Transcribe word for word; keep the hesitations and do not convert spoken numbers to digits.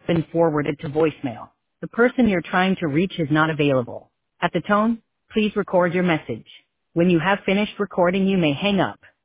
been forwarded to voicemail. The person you're trying to reach is not available. At the tone, please record your message. When you have finished recording, you may hang up.